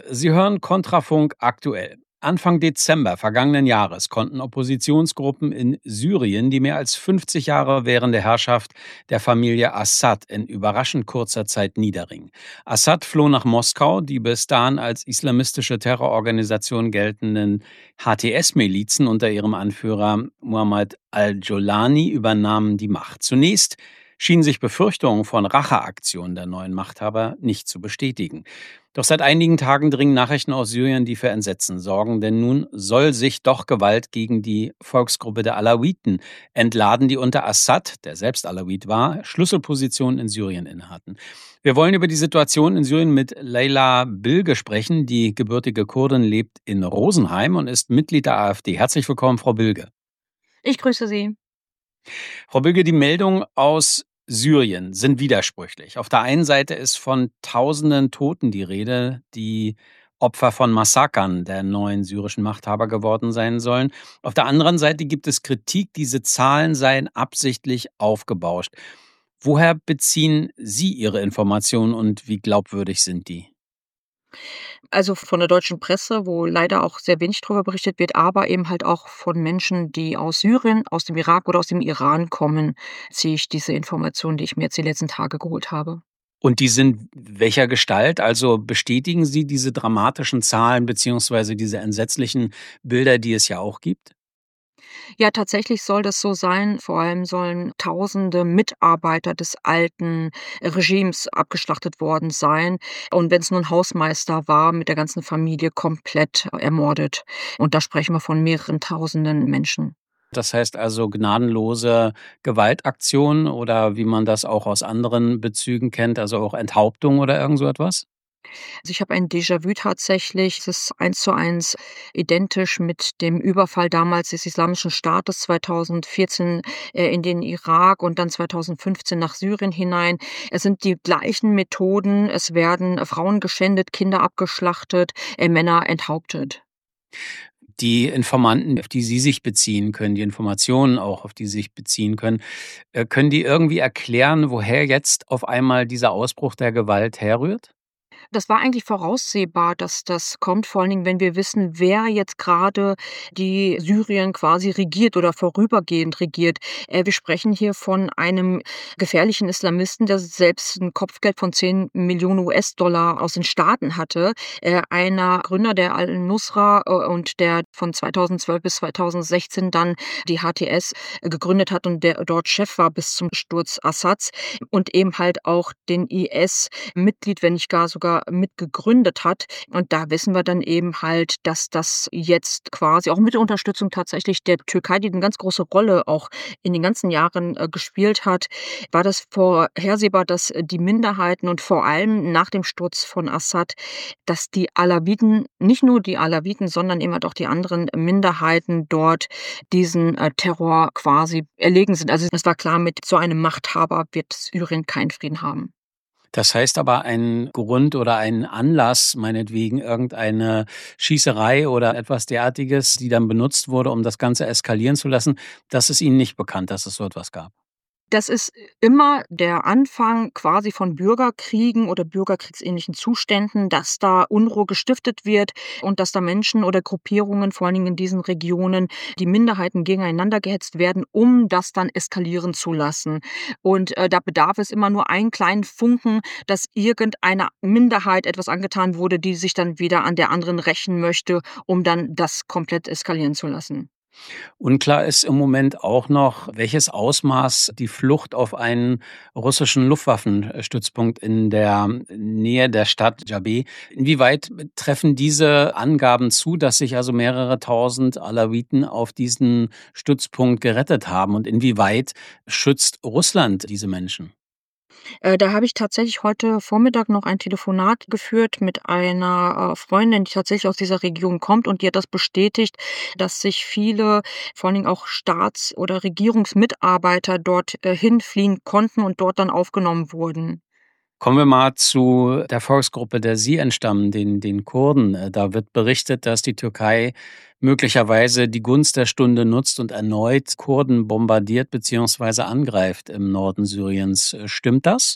Sie hören Kontrafunk aktuell. Anfang Dezember vergangenen Jahres konnten Oppositionsgruppen in Syrien die mehr als 50 Jahre währende Herrschaft der Familie Assad in überraschend kurzer Zeit niederringen. Assad floh nach Moskau, die bis dahin als islamistische Terrororganisation geltenden HTS-Milizen unter ihrem Anführer Muhammad al-Jolani übernahmen die Macht. Zunächst schienen sich Befürchtungen von Racheaktionen der neuen Machthaber nicht zu bestätigen. Doch seit einigen Tagen dringen Nachrichten aus Syrien, die für Entsetzen sorgen, denn nun soll sich doch Gewalt gegen die Volksgruppe der Alawiten entladen, die unter Assad, der selbst Alawit war, Schlüsselpositionen in Syrien innehatten. Wir wollen über die Situation in Syrien mit Leyla Bilge sprechen. Die gebürtige Kurdin lebt in Rosenheim und ist Mitglied der AfD. Herzlich willkommen, Frau Bilge. Ich grüße Sie. Frau Bilge, die Meldungen aus Syrien sind widersprüchlich. Auf der einen Seite ist von tausenden Toten die Rede, die Opfer von Massakern der neuen syrischen Machthaber geworden sein sollen. Auf der anderen Seite gibt es Kritik, diese Zahlen seien absichtlich aufgebauscht. Woher beziehen Sie Ihre Informationen und wie glaubwürdig sind die? Also von der deutschen Presse, wo leider auch sehr wenig darüber berichtet wird, aber eben halt auch von Menschen, die aus Syrien, aus dem Irak oder aus dem Iran kommen, ziehe ich diese Informationen, die ich mir jetzt die letzten Tage geholt habe. Und die sind welcher Gestalt? Also bestätigen Sie diese dramatischen Zahlen beziehungsweise diese entsetzlichen Bilder, die es ja auch gibt? Ja, tatsächlich soll das so sein. Vor allem sollen Tausende Mitarbeiter des alten Regimes abgeschlachtet worden sein. Und wenn es nur ein Hausmeister war, mit der ganzen Familie komplett ermordet. Und da sprechen wir von mehreren Tausenden Menschen. Das heißt also gnadenlose Gewaltaktionen oder wie man das auch aus anderen Bezügen kennt, also auch Enthauptung oder irgend so etwas? Also, ich habe ein Déjà-vu tatsächlich. Es ist 1:1 identisch mit dem Überfall damals des Islamischen Staates 2014, in den Irak und dann 2015 nach Syrien hinein. Es sind die gleichen Methoden. Es werden Frauen geschändet, Kinder abgeschlachtet, Männer enthauptet. Die Informanten, auf die Sie sich beziehen können, die Informationen auch, auf die Sie sich beziehen können die irgendwie erklären, woher jetzt auf einmal dieser Ausbruch der Gewalt herrührt? Das war eigentlich voraussehbar, dass das kommt, vor allen Dingen, wenn wir wissen, wer jetzt gerade die Syrien quasi regiert oder vorübergehend regiert. Wir sprechen hier von einem gefährlichen Islamisten, der selbst ein Kopfgeld von 10 Millionen US-Dollar aus den Staaten hatte. Einer Gründer der Al-Nusra, und der von 2012 bis 2016 dann die HTS gegründet hat und der dort Chef war bis zum Sturz Assads und eben halt auch den IS Mitglied, wenn nicht gar sogar mitgegründet hat. Und da wissen wir dann eben halt, dass das jetzt quasi auch mit der Unterstützung tatsächlich der Türkei, die eine ganz große Rolle auch in den ganzen Jahren gespielt hat, war das vorhersehbar, dass die Minderheiten und vor allem nach dem Sturz von Assad, dass die Alawiten, nicht nur die Alawiten, sondern eben halt auch die anderen Minderheiten dort diesen Terror quasi erlegen sind. Also es war klar, mit so einem Machthaber wird Syrien keinen Frieden haben. Das heißt aber, ein Grund oder ein Anlass, meinetwegen irgendeine Schießerei oder etwas Derartiges, die dann benutzt wurde, um das Ganze eskalieren zu lassen, das ist Ihnen nicht bekannt, dass es so etwas gab? Das ist immer der Anfang quasi von Bürgerkriegen oder bürgerkriegsähnlichen Zuständen, dass da Unruhe gestiftet wird und dass da Menschen oder Gruppierungen, vor allen Dingen in diesen Regionen, die Minderheiten gegeneinander gehetzt werden, um das dann eskalieren zu lassen. Und da bedarf es immer nur einen kleinen Funken, dass irgendeiner Minderheit etwas angetan wurde, die sich dann wieder an der anderen rächen möchte, um dann das komplett eskalieren zu lassen. Unklar ist im Moment auch noch, welches Ausmaß die Flucht auf einen russischen Luftwaffenstützpunkt in der Nähe der Stadt Jabé, inwieweit treffen diese Angaben zu, dass sich also mehrere tausend Alawiten auf diesen Stützpunkt gerettet haben und inwieweit schützt Russland diese Menschen? Da habe ich tatsächlich heute Vormittag noch ein Telefonat geführt mit einer, Freundin, die tatsächlich aus dieser Region kommt und die hat das bestätigt, dass sich viele, vor allen Dingen auch Staats oder Regierungsmitarbeiter dort, hinfliehen konnten und dort dann aufgenommen wurden. Kommen wir mal zu der Volksgruppe, der Sie entstammen, den Kurden. Da wird berichtet, dass die Türkei möglicherweise die Gunst der Stunde nutzt und erneut Kurden bombardiert bzw. angreift im Norden Syriens. Stimmt das?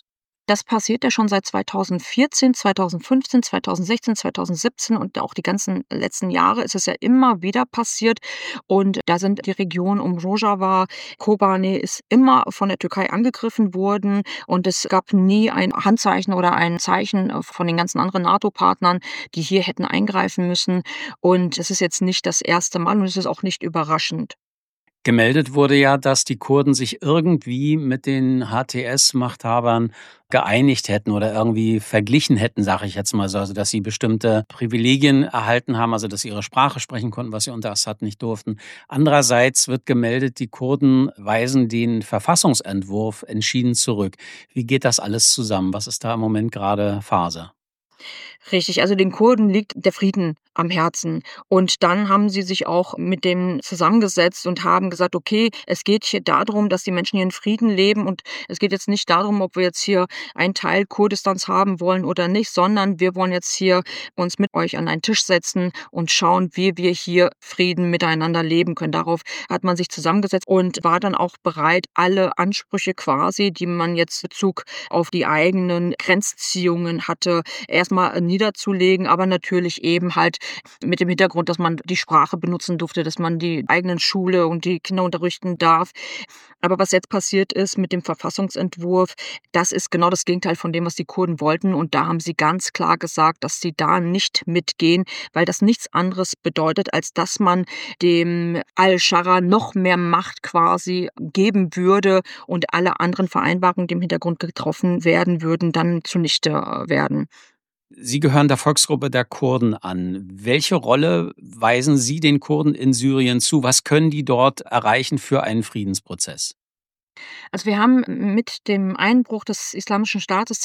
Das passiert ja schon seit 2014, 2015, 2016, 2017 und auch die ganzen letzten Jahre ist es ja immer wieder passiert. Und da sind die Regionen um Rojava, Kobane ist immer von der Türkei angegriffen worden und es gab nie ein Handzeichen oder ein Zeichen von den ganzen anderen NATO-Partnern, die hier hätten eingreifen müssen. Und es ist jetzt nicht das erste Mal und es ist auch nicht überraschend. Gemeldet wurde ja, dass die Kurden sich irgendwie mit den HTS-Machthabern geeinigt hätten oder irgendwie verglichen hätten, sage ich jetzt mal so. Also, dass sie bestimmte Privilegien erhalten haben, also dass sie ihre Sprache sprechen konnten, was sie unter Assad nicht durften. Andererseits wird gemeldet, die Kurden weisen den Verfassungsentwurf entschieden zurück. Wie geht das alles zusammen? Was ist da im Moment gerade Phase? Richtig, also den Kurden liegt der Frieden am Herzen. Und dann haben sie sich auch mit dem zusammengesetzt und haben gesagt: „Okay, es geht hier darum, dass die Menschen hier in Frieden leben und es geht jetzt nicht darum, ob wir jetzt hier einen Teil Kurdistans haben wollen oder nicht, sondern wir wollen jetzt hier uns mit euch an einen Tisch setzen und schauen, wie wir hier Frieden miteinander leben können.“ Darauf hat man sich zusammengesetzt und war dann auch bereit, alle Ansprüche quasi, die man jetzt Bezug auf die eigenen Grenzziehungen hatte, erstmal niederzulegen, aber natürlich eben halt mit dem Hintergrund, dass man die Sprache benutzen durfte, dass man die eigenen Schule und die Kinder unterrichten darf. Aber was jetzt passiert ist mit dem Verfassungsentwurf, das ist genau das Gegenteil von dem, was die Kurden wollten. Und da haben sie ganz klar gesagt, dass sie da nicht mitgehen, weil das nichts anderes bedeutet, als dass man dem Al-Schara noch mehr Macht quasi geben würde und alle anderen Vereinbarungen, die im Hintergrund getroffen werden würden, dann zunichte werden. Sie gehören der Volksgruppe der Kurden an. Welche Rolle weisen Sie den Kurden in Syrien zu? Was können die dort erreichen für einen Friedensprozess? Also, wir haben mit dem Einbruch des Islamischen Staates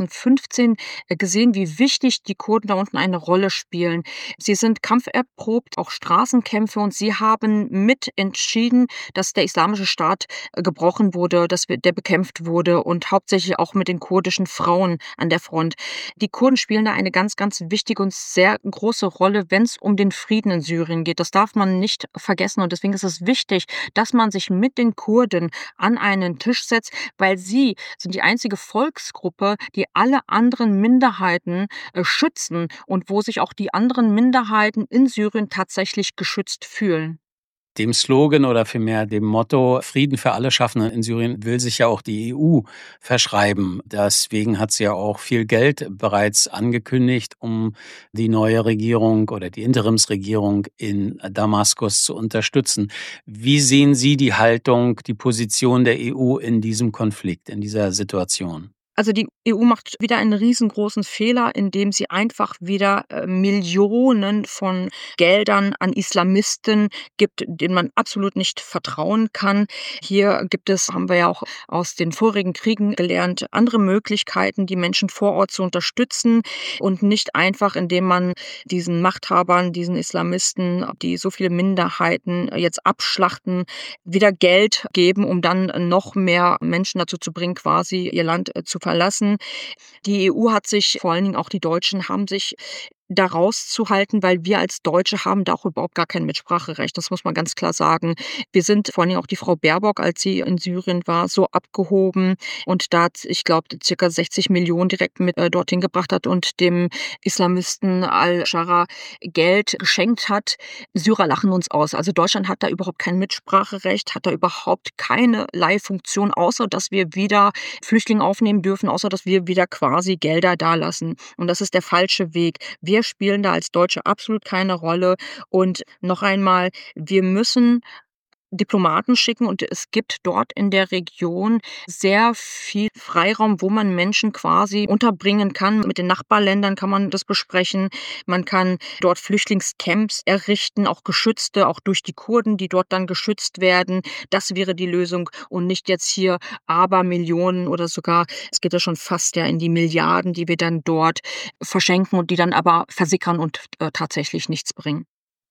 2015 gesehen, wie wichtig die Kurden da unten eine Rolle spielen. Sie sind kampferprobt, auch Straßenkämpfe und sie haben mit entschieden, dass der Islamische Staat gebrochen wurde, dass der bekämpft wurde und hauptsächlich auch mit den kurdischen Frauen an der Front. Die Kurden spielen da eine ganz, ganz wichtige und sehr große Rolle, wenn es um den Frieden in Syrien geht. Das darf man nicht vergessen und deswegen ist es wichtig, dass man sich mit den Kurden an einen Tisch setzt, weil sie sind die einzige Volksgruppe, die alle anderen Minderheiten, schützen und wo sich auch die anderen Minderheiten in Syrien tatsächlich geschützt fühlen. Dem Slogan oder vielmehr dem Motto Frieden für alle schaffen in Syrien will sich ja auch die EU verschreiben. Deswegen hat sie ja auch viel Geld bereits angekündigt, um die neue Regierung oder die Interimsregierung in Damaskus zu unterstützen. Wie sehen Sie die Haltung, die Position der EU in diesem Konflikt, in dieser Situation? Also, die EU macht wieder einen riesengroßen Fehler, indem sie einfach wieder, Millionen von Geldern an Islamisten gibt, denen man absolut nicht vertrauen kann. Hier gibt es, haben wir ja auch aus den vorigen Kriegen gelernt, andere Möglichkeiten, die Menschen vor Ort zu unterstützen und nicht einfach, indem man diesen Machthabern, diesen Islamisten, die so viele Minderheiten jetzt abschlachten, wieder Geld geben, um dann noch mehr Menschen dazu zu bringen, quasi ihr Land, zu verlassen. Die EU hat sich, vor allen Dingen auch die Deutschen, haben sich da rauszuhalten, weil wir als Deutsche haben da auch überhaupt gar kein Mitspracherecht. Das muss man ganz klar sagen. Wir sind, vor allen Dingen auch die Frau Baerbock, als sie in Syrien war, so abgehoben und da hat, ich glaube, circa 60 Millionen direkt mit dorthin gebracht hat und dem Islamisten Al-Shara Geld geschenkt hat. Syrer lachen uns aus. Also Deutschland hat da überhaupt kein Mitspracherecht, hat da überhaupt keinerlei Funktion, außer dass wir wieder Flüchtlinge aufnehmen dürfen, außer dass wir wieder quasi Gelder dalassen. Und das ist der falsche Weg. Wir spielen da als Deutsche absolut keine Rolle. Und noch einmal, wir müssen Diplomaten schicken und es gibt dort in der Region sehr viel Freiraum, wo man Menschen quasi unterbringen kann. Mit den Nachbarländern kann man das besprechen. Man kann dort Flüchtlingscamps errichten, auch geschützte, auch durch die Kurden, die dort dann geschützt werden. Das wäre die Lösung und nicht jetzt hier Abermillionen oder sogar, es geht ja schon fast ja in die Milliarden, die wir dann dort verschenken und die dann aber versickern und tatsächlich nichts bringen.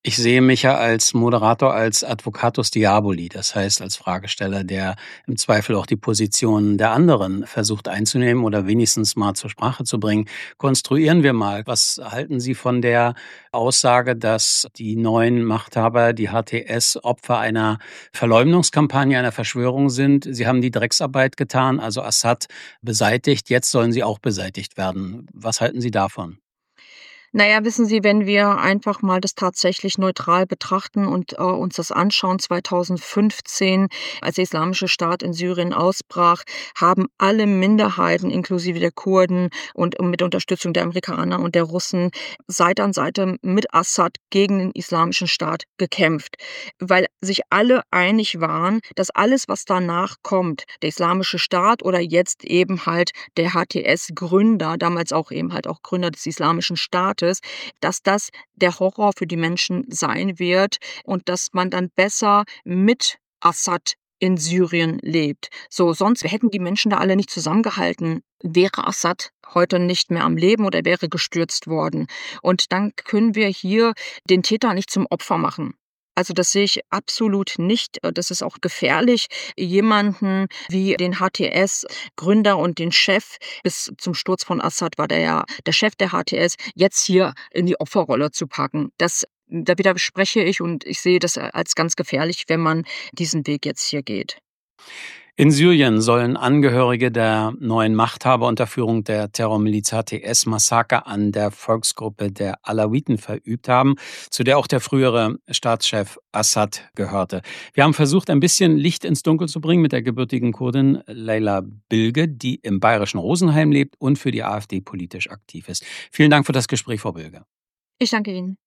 Ich sehe mich ja als Moderator, als Advocatus Diaboli, das heißt als Fragesteller, der im Zweifel auch die Positionen der anderen versucht einzunehmen oder wenigstens mal zur Sprache zu bringen. Konstruieren wir mal. Was halten Sie von der Aussage, dass die neuen Machthaber, die HTS, Opfer einer Verleumdungskampagne, einer Verschwörung sind? Sie haben die Drecksarbeit getan, also Assad beseitigt, jetzt sollen sie auch beseitigt werden. Was halten Sie davon? Na ja, wissen Sie, wenn wir einfach mal das tatsächlich neutral betrachten und, uns das anschauen, 2015, als der Islamische Staat in Syrien ausbrach, haben alle Minderheiten inklusive der Kurden und mit Unterstützung der Amerikaner und der Russen Seite an Seite mit Assad gegen den Islamischen Staat gekämpft, weil sich alle einig waren, dass alles, was danach kommt, der Islamische Staat oder jetzt eben halt der HTS-Gründer, damals auch eben halt auch Gründer des Islamischen Staates, dass das der Horror für die Menschen sein wird und dass man dann besser mit Assad in Syrien lebt. So, sonst hätten die Menschen da alle nicht zusammengehalten, wäre Assad heute nicht mehr am Leben oder wäre gestürzt worden. Und dann können wir hier den Täter nicht zum Opfer machen. Also, das sehe ich absolut nicht. Das ist auch gefährlich, jemanden wie den HTS-Gründer und den Chef, bis zum Sturz von Assad war der ja der Chef der HTS, jetzt hier in die Opferrolle zu packen. Da widerspreche ich und ich sehe das als ganz gefährlich, wenn man diesen Weg jetzt hier geht. In Syrien sollen Angehörige der neuen Machthaber unter Führung der Terrormiliz HTS Massaker an der Volksgruppe der Alawiten verübt haben, zu der auch der frühere Staatschef Assad gehörte. Wir haben versucht, ein bisschen Licht ins Dunkel zu bringen mit der gebürtigen Kurdin Leyla Bilge, die im bayerischen Rosenheim lebt und für die AfD politisch aktiv ist. Vielen Dank für das Gespräch, Frau Bilge. Ich danke Ihnen.